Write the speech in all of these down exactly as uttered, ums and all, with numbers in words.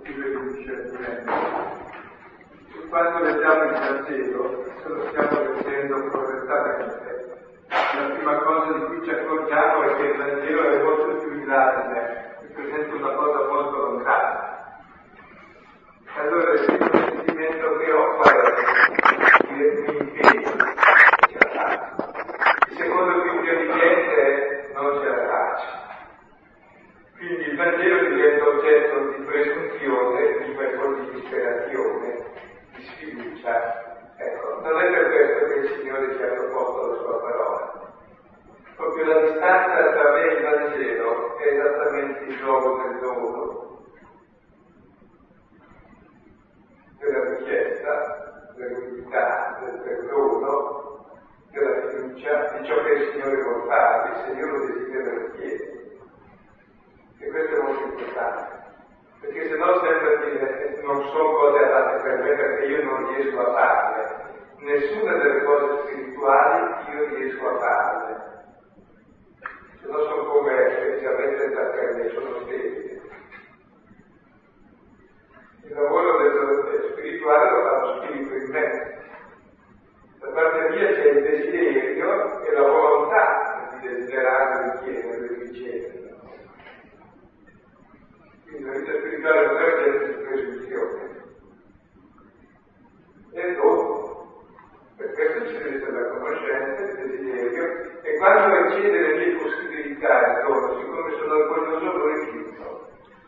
costruttive di discernimento. E quando leggiamo il Vangelo, se lo stiamo leggendo correttamente, la prima cosa di cui ci accorgiamo è che il Vangelo è molto più in là di me, mi presenta una cosa molto lontana. Allora il primo sentimento che ho qual è? Mi impegno, ce la faccio. Il secondo principio di niente è non ce la faccio. Quindi il Vangelo diventa oggetto di presunzione, prima e poi di disperazione, di sfiducia. Ecco, non è per questo che il Signore ci ha proposto la sua parola. Proprio la distanza tra me e il Vangelo è esattamente il luogo del dono, della richiesta, dell'unità, del perdono, della fiducia, di ciò che il Signore vuol fare, se io lo desidero lo chiedo. E questo è molto importante, perché se no sempre dire non so cose adatte per me perché io non riesco a farle. Nessuna delle cose spirituali io riesco a farle. Se no sono come specialmente per me, sono sterili. Il lavoro del spirituale lo fa lo spirito in me. Da parte mia c'è il desiderio e la volontà di desiderare, di chiedere, di ricevere. Quindi la vita spirituale non è oggetto di presunzione. È il dono. Per questo ci deve essere la conoscenza, il desiderio, e quando eccede le mie possibilità il dono, siccome sono orgoglioso, lo rifiuto.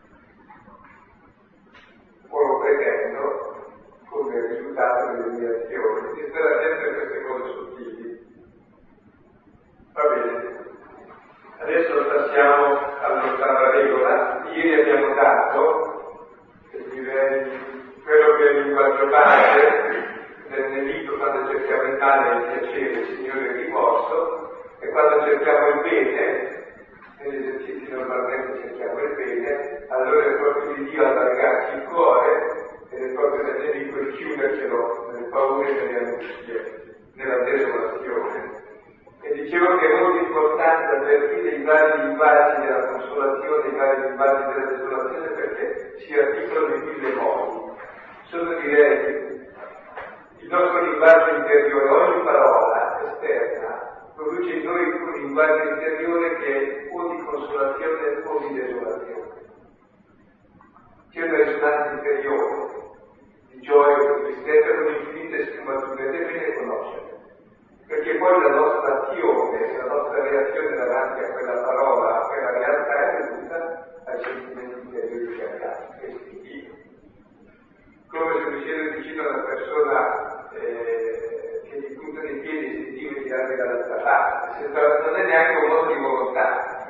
O lo pretendo come risultato delle mie azioni. Ci sarà sempre queste cose sottili. Va bene. Adesso passiamo all'ottava regola. Ieri abbiamo dato, direi, quello che è il linguaggio base del nemico quando cerchiamo il male e il piacere, il Signore è rimorso, e quando cerchiamo il bene, negli esercizi normalmente cerchiamo il bene, allora è proprio di Dio allargarci il cuore ed è proprio del nemico il chiudercelo nelle paure e nelle angustie, nella desolazione. E dicevo che è molto importante avvertire i vari linguaggi della consolazione, i vari linguaggi della desolazione, perché si articolano in mille modi. Sono, direi, il nostro linguaggio interiore, ogni parola esterna produce in noi un linguaggio interiore che è o di consolazione o di desolazione. C'è una risonanza interiore, di gioia o di tristezza con infinite sfumature, deve bene conoscere. Perché poi la nostra azione, la nostra reazione davanti a quella parola, a quella realtà è dovuta ai sentimenti interiori che abbiamo, che è istintivo. Come se mi siete vicino a una persona eh, che di punta dei piedi sentivo di andare dall'altra parte, non è neanche un modo di volontà.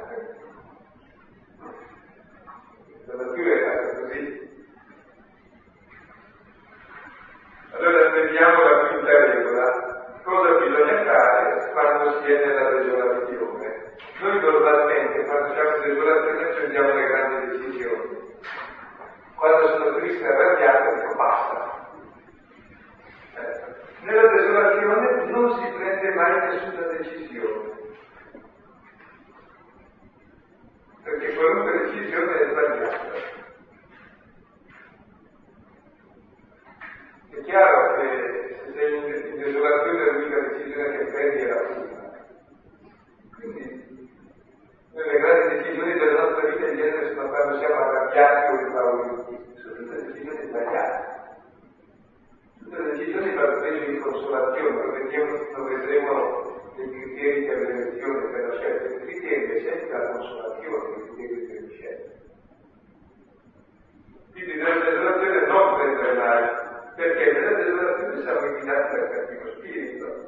La natura è fatta così. Allora vediamo la quinta regola. Cosa bisogna fare quando si è nella desolazione? Noi normalmente quando siamo in desolazione prendiamo le grandi decisioni. Quando sono triste e arrabbiato dico basta. Eh, nella desolazione non si prende mai nessuna decisione. Perché qualunque decisione è sbagliata. È chiaro che se sei in desolazione l'unica decisione che prendi è la prima. Quindi le grandi decisioni della nostra vita in genere sono quando siamo arrabbiati o impauriti, sono tutte decisioni sbagliate. Tutte le decisioni vanno prese in consolazione, lo vedremo, lo vedremo nei criteri per l'elezione, per la scelta. Il criterio è sempre la consolazione, il criterio per la scelta. Quindi nella desolazione non prendere mai, perché nella desolazione siamo invitati dal cattivo spirito.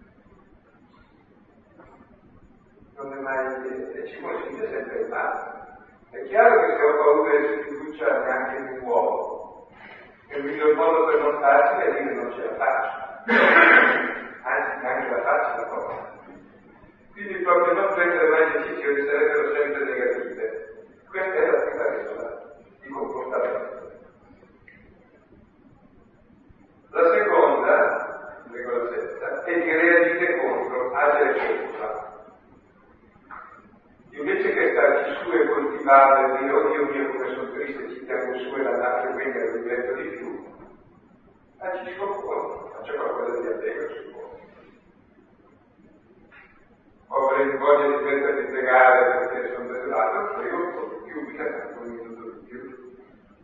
Non è mai, e ci consiglia sempre il male. È chiaro che se ho paura e sfiducia neanche mi muovo. E il miglior modo per non farci è dire non ce la faccio. Anzi, neanche la faccio la cosa. Quindi proprio non prendere mai decisioni sarebbero sempre negative. Questa è la prima regola di comportamento. La seconda, regola sesta, è che reagire contro, agire contro. Invece che starci su e coltivare e dire, oh Dio mio come sono triste, ci stiamo su e la nasce agisco contro, faccio qualcosa di allegro sul mondo. Ho voglia di mettere di pregare perché sono desolato, prego un po' di più, mica tanto un minuto di più.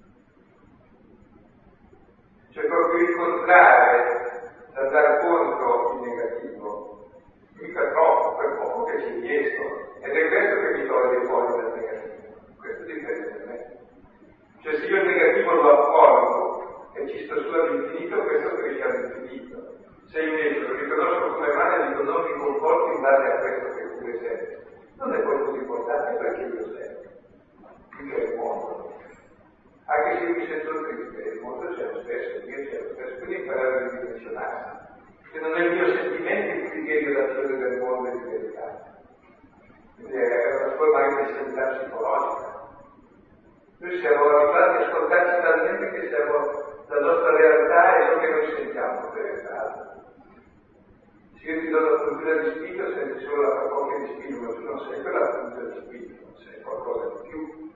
C'è proprio il contrario, da dar conto in negativo, mica troppo, quel poco che ci riesco, ed è questo che mi toglie fuori dal negativo, questo dipende da me. Cioè se io il negativo lo accolgo e ci sto su all'infinito, questo cresce all'infinito. Se invece lo riconosco come male e dico non mi comporto in base a questo che pure sento, non è poi così importante perché io sento, mica il mondo. Anche se io mi sento triste, il mondo c'è lo stesso, io c'è lo stesso, quindi imparare a ridimensionarsi. Se non è il mio sentimento il criterio d'azione del mondo e di verità. Quindi è una forma anche di sanità psicologica. Noi siamo abituati a ascoltarci talmente che siamo la nostra realtà e ciò che noi sentiamo per realtà. Se io ti do la puntura di spirito, senti solo la parrocchia di spirito, ma tu non sei quella puntura di spirito, non sei qualcosa di più.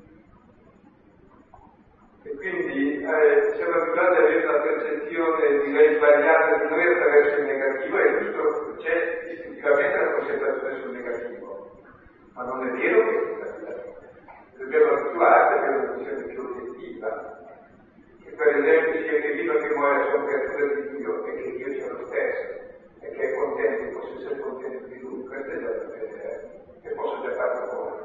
E quindi eh, siamo abituati ad avere una percezione direi sbagliata di noi attraverso il negativo, e giusto c'è istintivamente la concentrazione sul negativo, ma non è vero che è negativo. Dobbiamo abituarci ad avere una visione più obiettiva, che per esempio sia che viva che muore sono creatura di Dio e che Dio sia lo stesso e che è contento, posso essere contento di Lui, questo è già da vedere, che posso già farlo fuori.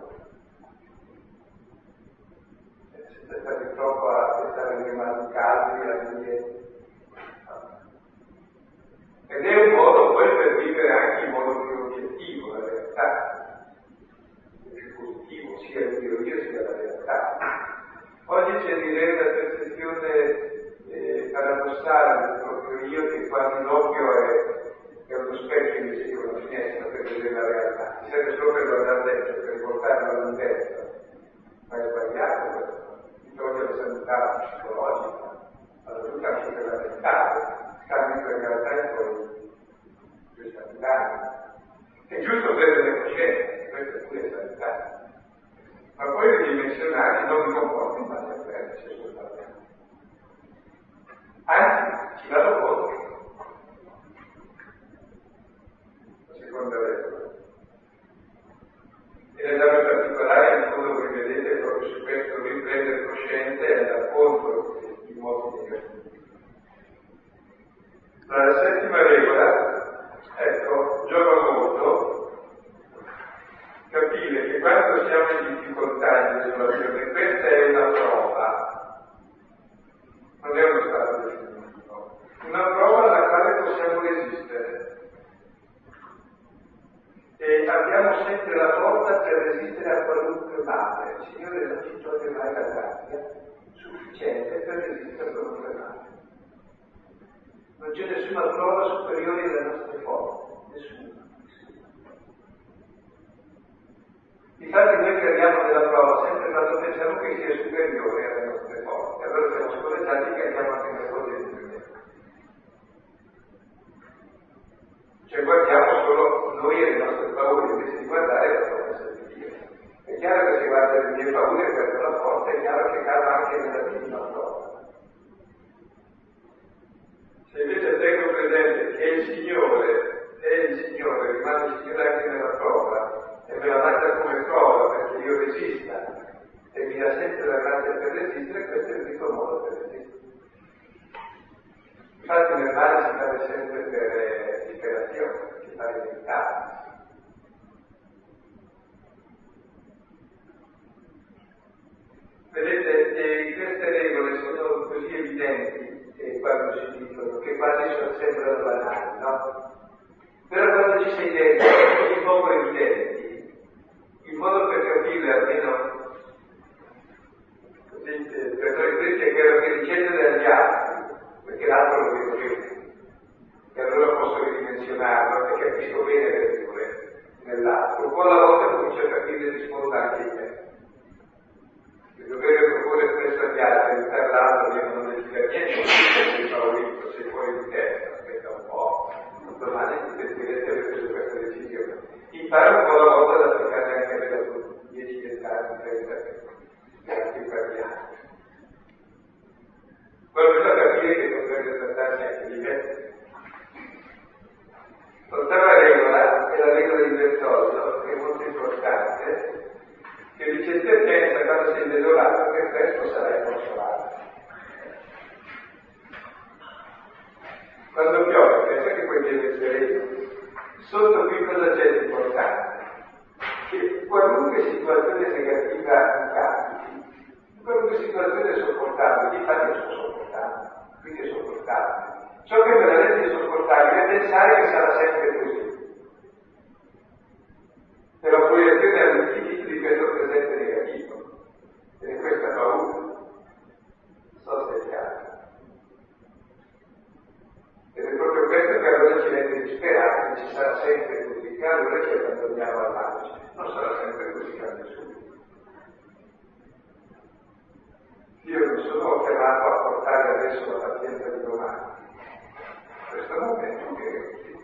Siete stati troppo a pensare ai rimasti caldi, a dire. Ed è un modo poi per vivere anche in modo più obiettivo la realtà, più positivo, sia il mio io sia la realtà. Oggi c'è direi la percezione eh, paradossale del proprio io, che quasi l'occhio è, è uno specchio invece che una finestra per vedere la realtà. Ti serve solo per guardare dentro, per riportarla all'interno. Ma è sbagliato questo. Toglie la sanità psicologica, la salute anche per la mentale, scambi per realtà e poi per sanità. È giusto prendere le coscienze, questa è pure sanità. Ma poi ridimensionare non mi comporta in base a quello, se sto sbagliando. Anzi, ci vado contro. La seconda regola. E l'esame particolare, in fondo voi vedete proprio su questo riprendere coscienza e andare contro i modi negativi. La settima regola, ecco, giova molto capire che quando siamo in difficoltà in desolazione, questa è una prova, non è uno stato definitivo, una prova alla quale possiamo resistere. E abbiamo sempre la forza per resistere a qualunque male. Il Signore non ci toglie mai la grazia sufficiente per resistere a qualunque male. Non c'è nessuna prova superiore alle nostre forze, nessuna. Infatti noi crediamo nella prova sempre quando pensiamo che sia superiore alle nostre forze, allora siamo scoraggiati che abbiamo anche le cose di più. Cioè guardiamo solo noi e le nostre paure, invece di guardare la promessa di Dio. È chiaro che se guarda le mie paure perdo la forza, è chiaro che cado anche nella minima prova. Se invece tengo presente che il Signore è il Signore, rimane il Signore anche nella prova, e me la manda come prova perché io resista, e mi dà sempre la grazia per resistere, questo è l'unico modo per resistere. Infatti nel male si cade sempre per disperazione, perché fa diventare. Vedete, eh, queste regole sono così evidenti eh, quando si dicono che quasi sono sempre banali, no? Però quando ci sei dentro, sono così poco evidenti, il modo per capirle almeno così, eh, per noi questi è quello che riceve dagli altri, perché l'altro lo vedo io, e allora posso ridimensionarlo e capisco bene le regole nell'altro. Un po' alla volta comincio a capire e rispondo anche in me. Il dovere proporre spesso agli altri, aiutare l'altro che non decide niente, sei favorito, sei fuori di testa, aspetta un po', domani ti sentirete aver preso questa decisione. Impara un po' alla volta ad applicare anche a me dopo dieci, venti anni, trenta, e anche per gli altri. Poi bisogna capire che potrebbe trattarsi anche sopportabile, infatti lo sto sopportando, quindi è sopportabile. Ciò che me la rende sopportabile è pensare che sarà sempre così. E la proiezione all'infinito di questo presente negativo. Ed è questa paura. Non so se è chiaro. Ed è proprio questo che allora ci rende disperati, che ci sarà sempre così, che allora ci abbandoniamo all'altro. Non sarà sempre così, cambia subito. Io non sono chiamato a portare adesso la pazienza di domani. Questo momento che è così.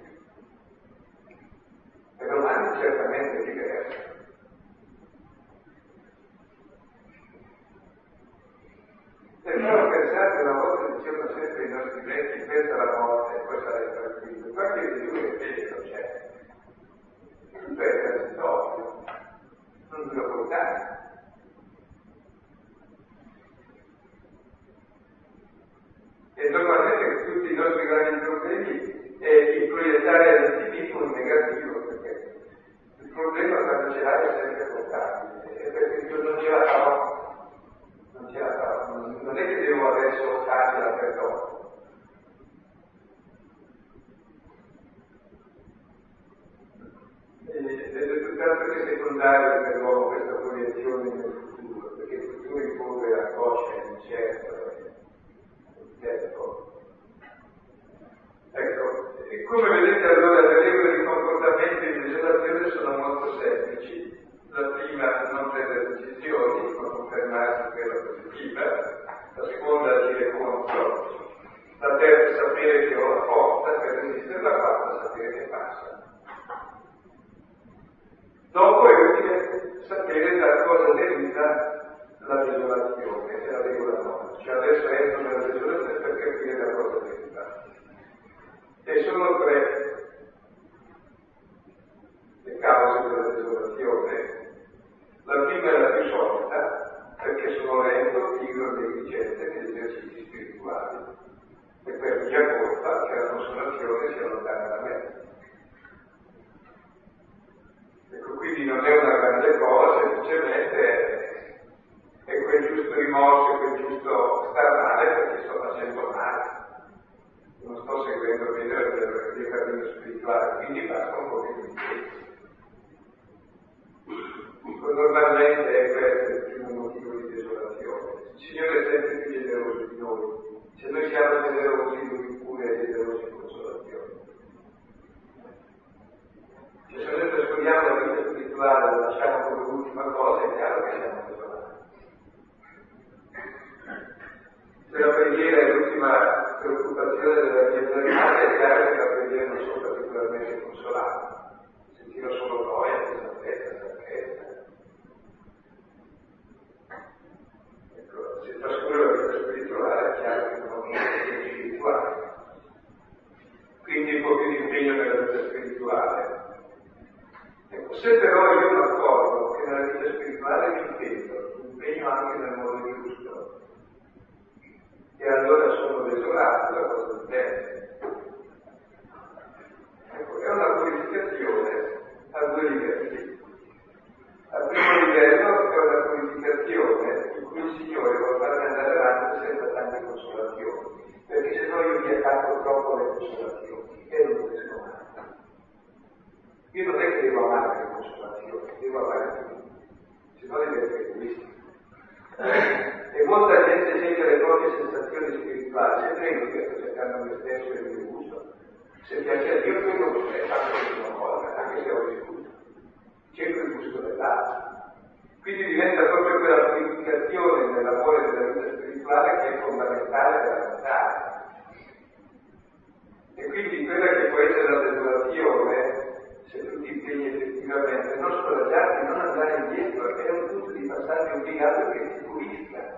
E domani certamente è diverso. E però pensate, una volta dicevano sempre i nostri vecchi, pensa alla morte e poi sarai tranquillo. Qualche di lui è vero, c'è. Tutto è transitorio, non dura portare. E normalmente tutti i nostri grandi problemi è di proiettare all'infinito un negativo, perché il problema quando ce l'hai è sempre portabile, è perché io non ce la farò, non ce la farò, non è che devo adesso farcela per dopo. Ed è tutt'altro che secondario per l'uomo questa proiezione nel futuro, perché il futuro impone la coscia incerta. Ecco. ecco, e come vedete allora le regole di comportamento in desolazione sono molto semplici. La prima, non prendere decisioni, ma confermarsi quella positiva. La seconda, agire contro. La terza, sapere che ho la forza per resistere. La quarta, sapere che passa. Dopo è utile sapere da cosa deriva la desolazione, è la regola nove. Cioè adesso entro nella desolazione per capire da cosa deriva. E sono tre le cause della desolazione. La prima è la più solita, perché sono lento, pigro, negligente negli esercizi spirituali. E per mia colpa che la consolazione sia lontana da me. Ecco, quindi non è una grande cosa, semplicemente è quel giusto rimorso, quel giusto star male perché sto facendo male. Non sto seguendo bene il mio cammino spirituale, quindi basta un po' di impegno. Normalmente è questo il primo motivo di desolazione. Il Signore è sempre più generoso di noi. Se noi siamo generosi, Lui pure è generoso in consolazione. Se noi trascuriamo la vita spirituale, la lasciamo come l'ultima cosa, è chiaro che siamo desolati. Se la preghiera è l'ultima preoccupazione della mia giornata, è chiaro che la preghiera non sono particolarmente consolato. Sentirò solo noia, pesantezza, stanchezza. Ecco, se trascuro la vita spirituale, è chiaro che non ho più impegno spirituale. Quindi un po' più di impegno nella vita spirituale. Ecco, se però io mi accorgo che nella vita spirituale mi impegno, mi impegno anche nel modo giusto, e allora sono desolato da cosa succede. Ecco, è una purificazione a due livelli. Al primo livello è una purificazione in cui il Signore vuole farmi andare avanti senza tante consolazioni, perché se no io mi attacco troppo alle consolazioni e non riesco mai. Io non è che devo amare le consolazioni, devo amare tutti, se no diventa egoista. E molta gente sente le proprie sensazioni spirituali, sempre io che sto cercando me stesso e il mio gusto. Se piace a Dio, quello potrei fare una cosa, anche se ho discusso. Cerco il gusto dell'altro. Quindi diventa proprio quella purificazione nell'amore della vita spirituale che è fondamentale per avanzare. E quindi quella che può essere la desolazione, se tu ti impegni effettivamente, non scoraggiarti, non andare indietro, è un punto di passaggio obbligato che ti pulisca.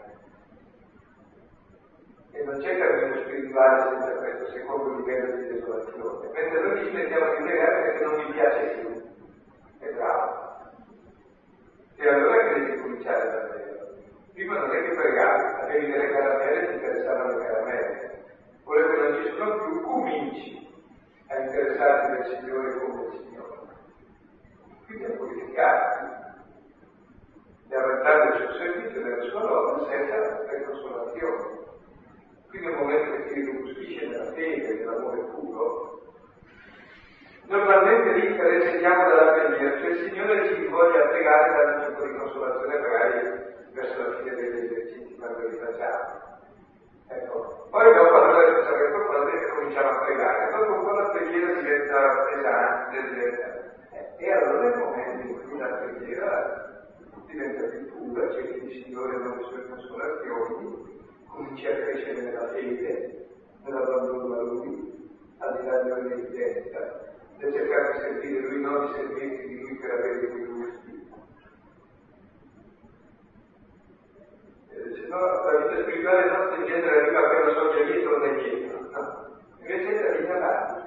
E non c'è cammino spirituale senza questo secondo livello di desolazione. Mentre noi ci mettiamo a pregare perché non mi piace più. È bravo. E allora che devi cominciare davvero. Prima non è che pregavi, avevi delle caramelle e ti interessavano le caramelle. Ora che non ci sono più, cominci a interessarti del Signore come il Signore. Quindi a purificarti e a avanzare il suo servizio nella sua lotta senza per consolazione. consolazione. Quindi è un momento che si ricostruisce nella fede, nell'amore puro. Normalmente lì restiamo dalla preghiera, cioè il Signore ci voglia a pregare dando un po' di consolazione magari verso la fine degli esercizi quando li facciamo. Ecco. Poi dopo allora sapete quando cominciamo a pregare, dopo un po' la preghiera diventa pesante, diventa... Eh, e allora è il momento in cui la preghiera diventa più pura, c'è che il Signore non le sue consolazioni, comincia a crescere nella fede, nell'abbandono a Lui, al di là di ogni evidenza, da cercare di servire Lui, non di servirsi di Lui per avere quei gusti. Eh, se no la vita spirituale nostra in genere arriva a quella soglia dietro da dietro, no? Invece è la vita avanti.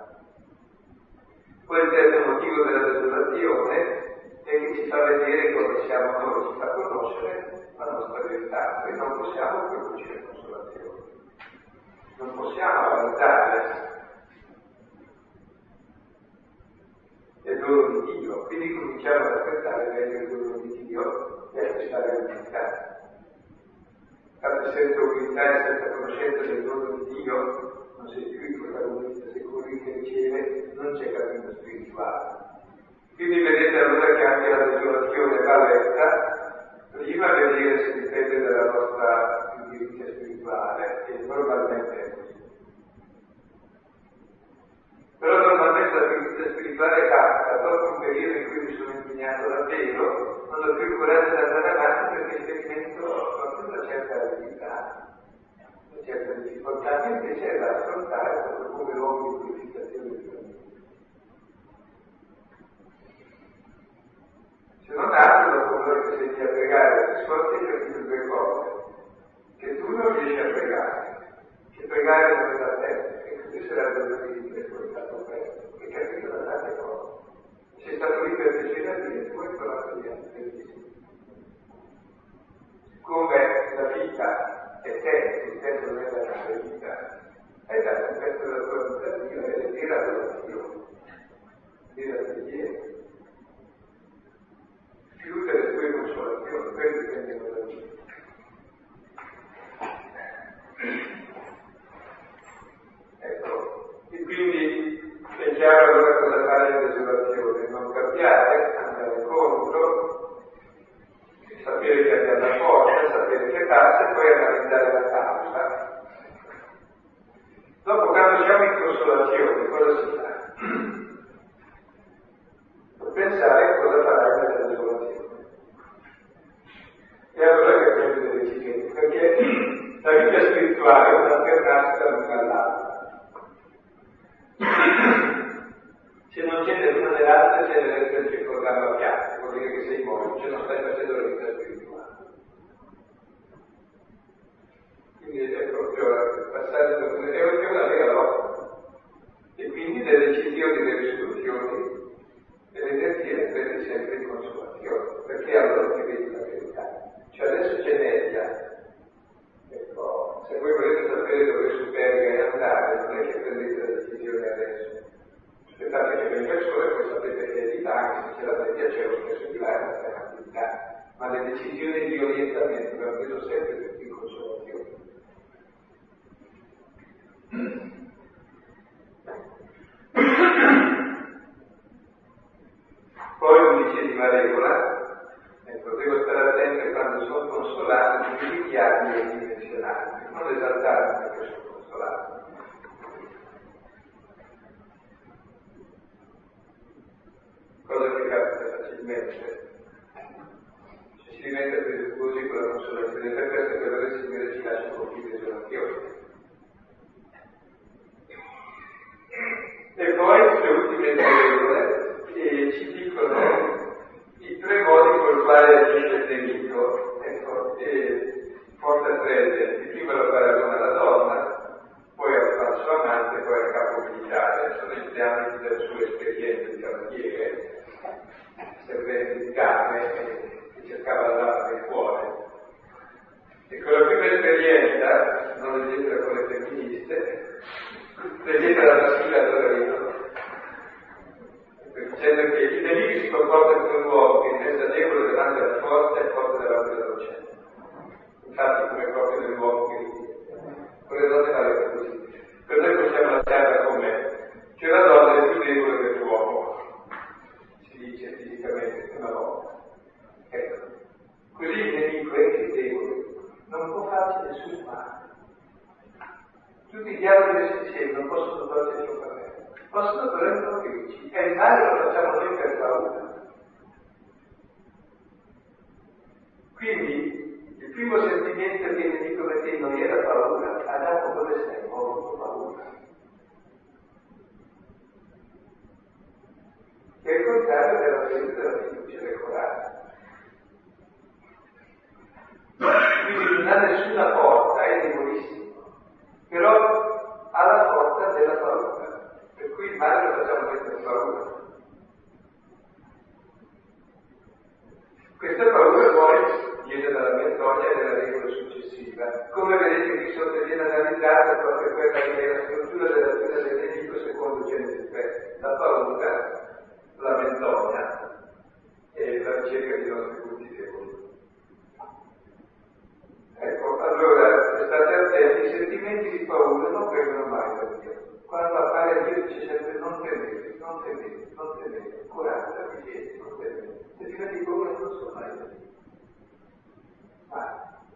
Poi il terzo motivo della desolazione è che ci fa vedere come siamo noi, ci fa conoscere la nostra verità. Noi non possiamo producere consolazione, non possiamo avanzare il dono di Dio, quindi cominciamo ad aspettare meglio il dono di Dio e a acquistare l'umiltà. Infatti senza umiltà e senza conoscenza del dono di Dio non sei più il protagonista, sei colui che riceve, non c'è cammino spirituale. Quindi vedete allora che anche la desolazione va letta, prima vedere se dipende dalla nostra indirizzo spirituale, e normalmente è così. Però normalmente la indirizzo spirituale capita, dopo un periodo in cui mi sono impegnato davvero, non ho più il coraggio di andare avanti perché sperimento proprio una certa abilità, una certa difficoltà, che invece è da affrontare proprio come luogo di purificazione di Dio. Se non altro, dopo un'ora che sei lì a pregare, ti sforzi e capite due cose: che tu non riesci a pregare, che pregare non è da te, e quindi sarà da dire che è stato preso, e capito da tante cose. Sei stato lì per piacere a Dio e poi parlato di altri. Come la vita è te, il tempo non è la nostra vita, hai dato un pezzo della tua vita a Dio e dire la donazione, dire la preghiera. Chiudere le tue consolazioni, quello dipende dalla vita. Ecco, e quindi è chiaro allora cosa fare in desolazione, non cambiare, andare contro, sapere che abbiamo la forza, sapere che passa e poi analizzare la causa. Dopo, quando siamo in consolazione, cosa si fa? Pensare cosa farai nella desolazione. E allora capiamo le decisioni, perché la vita spirituale è un alternarsi da l'una all'altra. Se non c'è nessuna dell'altra, c'è nel circondarlo a piatto, vuol dire che sei morto, cioè non stai facendo la vita spirituale. Quindi è proprio passare da una è una vera lotta. E quindi le decisioni, le risoluzioni e le energie le prende sempre in consolazione, perché allora ti vedi la verità. Cioè adesso c'è media. Ecco, se voi volete sapere dove Superga andare, non è che prendete la decisione adesso. Aspettate che venga il sole e poi sapete che è di là, anche se c'è la media c'è lo stesso di là e non c'è un'attività. Ma le decisioni di orientamento le ho preso sempre tutti in consolazione. Poi undicesima regola, ecco, devo stare attento quando sono consolato di richiami e dimensionali, non esaltarmi perché sono consolato. Cosa che capita facilmente? Ci si diventa presuntuosi con la consolazione, per questo che allora il Signore ci lascia con più desolazione. E poi le ultime due regole che ci dicono i tre modi con i quali agisce il nemico. Ecco, e porta tre, prima lo paragona alla donna, poi al falso amante, poi al capo militare. Sono gli ambiti della sua esperienza di cavaliere, servente di carne, che cercava l'alma del cuore. E con la prima esperienza, non leggetela con le femministe, vedete la maschile a Torino, dicendo che i nemici si comportano come un uomo che invece è debole davanti alla forza e forte davanti alla dolcezza. Infatti, come proprio nell'uomo umane. Tutti i diavoli messi insieme non possono toglierci un fratello, possono però introdurci, e il male lo facciamo noi per paura. Quindi il primo sentimento che il nemico mette in noi è la paura. Adamo, dove sei? Ho avuto paura. Che è il contrario della presenza della fiducia e del coraggio. Quindi non ha nessuna forza, è debolissimo, però ha la forza della paura, per cui il male lo facciamo noi per paura. Questa paura poi viene dalla menzogna e dalla regola successiva. Come vedete qui sotto viene analizzata proprio quella che è la struttura della fine del nemico secondo Genesi tre. La paura, la menzogna e la ricerca di nostri punti deboli. Ecco, allora, state attenti, i sentimenti di paura non vengono mai da Dio. Quando appare Dio dice sempre non temete, non temete, non temete, coraggio, abbiate, non temete. Sentimenti di paura non sono mai da Dio. Mai.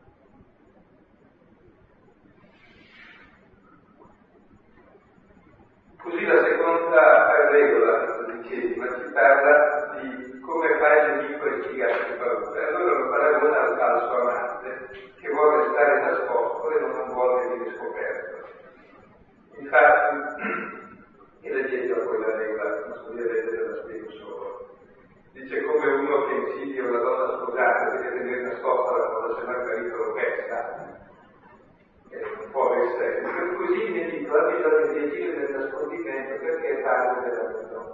Così la seconda regola, dicevi, ma ci parla di come fare il nemico e spiegarsi di paura. Allora lo paragona al falso amante che vuole stare nascosto e non vuole venire scoperto. Infatti, e le dietro poi la regola, non so dire, ve la spiego solo. Dice come uno che insidia una donna sposata deve tenere nascosta la cosa, se no il marito lo pesta. Non può essere. Così il nemico ha bisogno di agire nel nascondimento perché è parte della persona.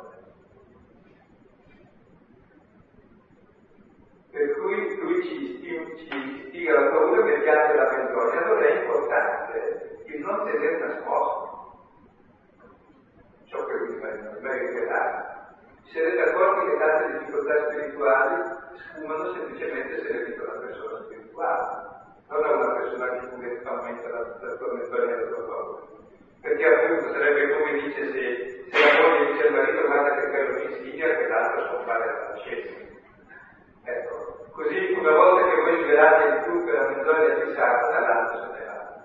Per cui lui ci, ci istiga la paura mediante la menzogna. Allora è importante il non tenere nascosto ciò che lui fa, non è rivelato. Si rende accorti che tante difficoltà spirituali sfumano semplicemente se le dice una persona spirituale, non è una persona che fondamentalmente la, la tua menzogna e la tua paura. Perché appunto sarebbe come dice se, se la moglie dice al marito guarda che quello mi insidia che l'altro scompare dalla scienza. Ecco, così una volta che voi svelate il tutto e la menzogna di Satana, l'altro se ne va.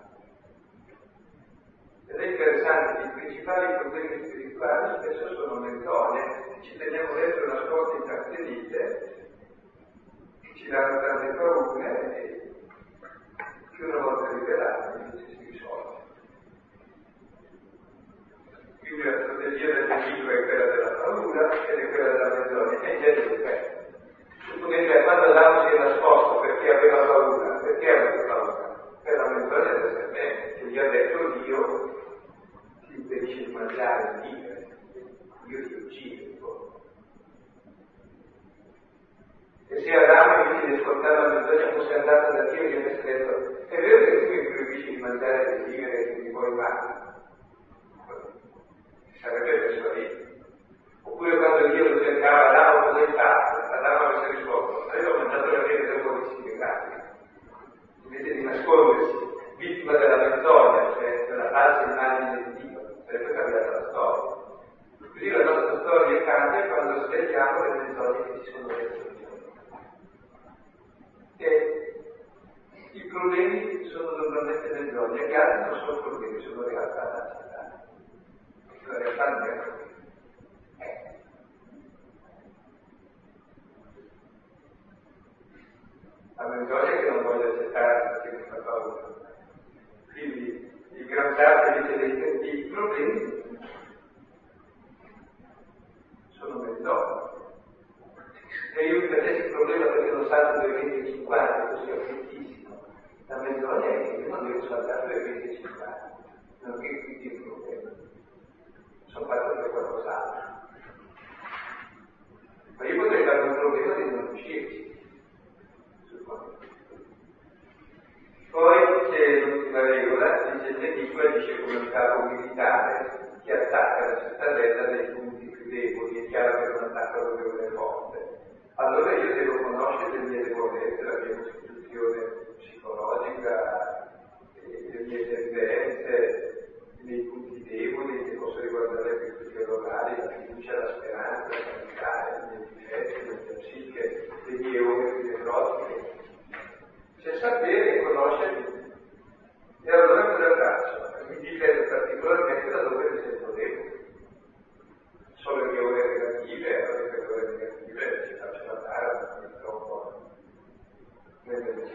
Ed è interessante che i principali problemi spirituali spesso sono menzogne, ci teniamo dentro nascoste intrattenite, che ci danno tante paure e che una volta rivelate invece si risolve. Quindi la strategia del nemico è quella della paura ed è quella della menzogna, e in genere ripeto. Supponete quando Adamo si è nascosto perché aveva paura, perché aveva paura? Per la menzogna del serpente, che gli ha detto Dio ti impedisce di mangiare, di vivere, Dio ti uccide. E se Adamo invece di ascoltare la menzogna fosse andato da Dio e gli avesse detto è vero che tu mi proibisci di mangiare e di vivere e che mi vuoi male? Sarebbe persuadito. Oppure quando Dio lo cercava, Adamo cosa hai fatto? Adamo avesse risposto, avevo mangiato la vita del buonissimi gradi. Invece di nascondersi, vittima della menzogna, cioè della falsa immagine di Dio, sarebbe cambiata la storia. Così la nostra storia cambia quando svegliamo le menzogne che ci sono dentro. E i problemi sono normalmente menzogne, gli altri non sono problemi, sono realtà da accettare. La realtà non è problema. La menzogna che non voglio accettare perché mi fa paura. Quindi il gran parte invece dei, dei problemi sono menzogne. E io per te il problema perché non salto dai venti e cinquanta, così afflittissimo. La menzogna è che io non devo saltare dai venti e cinquanta, non che quindi il problema. Sono fatto per qualcos'altro. Ma io potrei fare un problema di non uscirci. Poi c'è l'ultima regola, dice il nemico agisce come un capo militare che attacca la cittadella dai punti più deboli, è chiaro che non attacca dove non è forte. Allora io devo conoscere le mie debolezze, la mia costituzione psicologica, le mie tendenze, i miei punti deboli che possono riguardare le virtudi locali, la fiducia, la speranza, la sanità, i miei difetti, la mia psiche, le mie ore più nevrotiche. C'è sapere e conoscerli.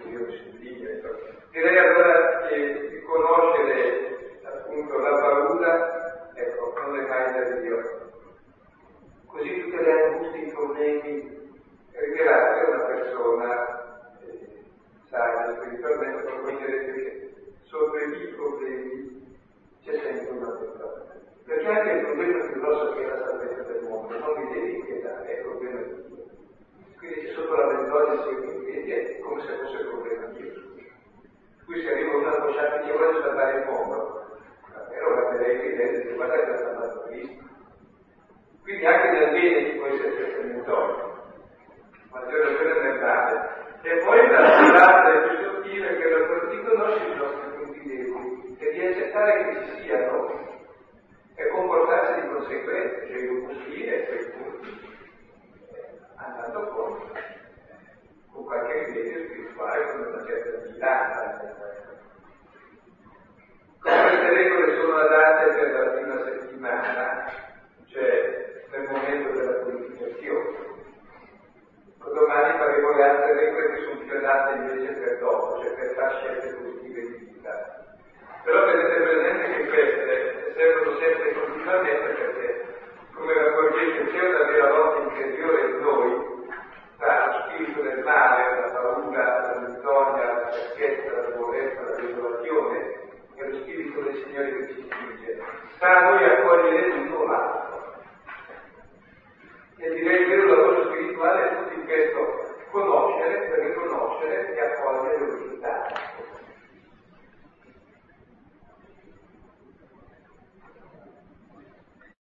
io si dice. Direi allora che, che conoscere appunto la paura, ecco, non è mai da Dio. Così tutte le angustie, i problemi, rivelate a una persona eh, sana, spiritualmente, convincerete che sopra i problemi c'è sempre una persona. Perché anche il problema più grosso che è la salvezza del mondo non mi devi inquietare, è il problema di Dio. Quindi se sotto la menzogna si è in piedi è come se fosse il problema di Dio. Qui si arriva una coscienza di io voglio salvare il mondo, però guarderei qui dentro e dice guarda che l'ha salvato Cristo. Quindi anche nel bene ci può essere questa menzogna, maggiore quella nel male. E poi la strada più sottile che è quello di conoscere i nostri punti deboli e di accettare che ci siano e comportarsi di conseguenza, cioè io posso dire quei punti andando contro, con qualche impegno spirituale, con una certa distanza. Queste regole sono adatte per la prima settimana, cioè nel momento della purificazione. Domani faremo le altre regole che sono più adatte invece per dopo, cioè per fare scelte positive di vita. Però tenete presente che queste servono sempre continuamente perché, come vi accorgete, c'è una vera lotta interiore in noi tra lo spirito del male, la paura, la menzogna, la certezza, la debolezza, la desolazione e lo spirito del Signore che ci spinge. Sta a noi accogliere l'uno l'altro. E direi che il lavoro spirituale è tutto in questo conoscere, per riconoscere e accogliere l'unità.